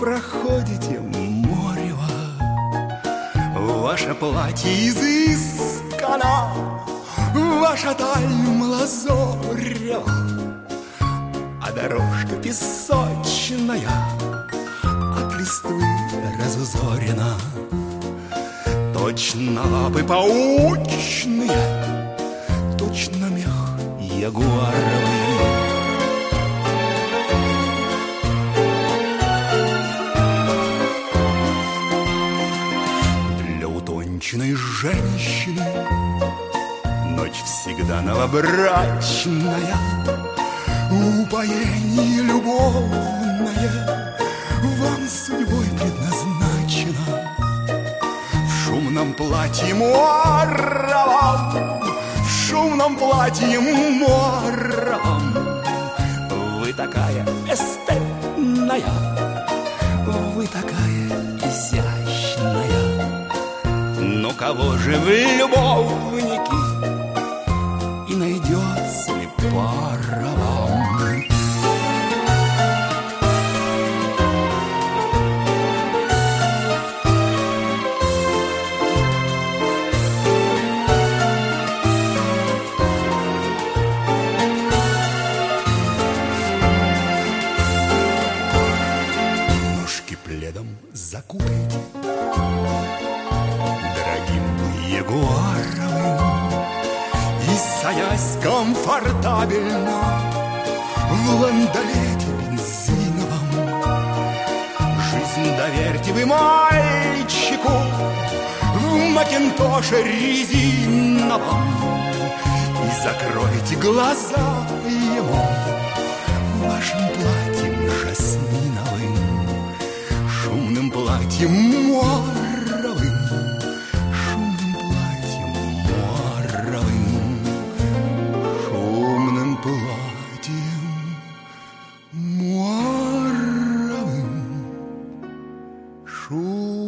проходите морево, ваше платье изыскано, ваша таль лазорева, а дорожка песочная от листвы разузорена. Точно лапы паучные, точно мех ягуаровый. Для утонченной женщины ночь всегда новобрачная, упоение любовное вам судьбой предназначено. В шумном платье моровом, в шумном платье моровом, вы такая эстетная, вы такая изящная. Но кого же в любовники и найдется ли пара вам? Закутайте дорогим ягуаровым и, садясь комфортабельно в ландолете бензиновом, жизнь доверьте вы мальчику в макинтоше резиновом и закройте глаза ему вашим платьем жасминовым, шумным платьем моровым, шумным платьем моровым, шумным платьем моровым, шумным.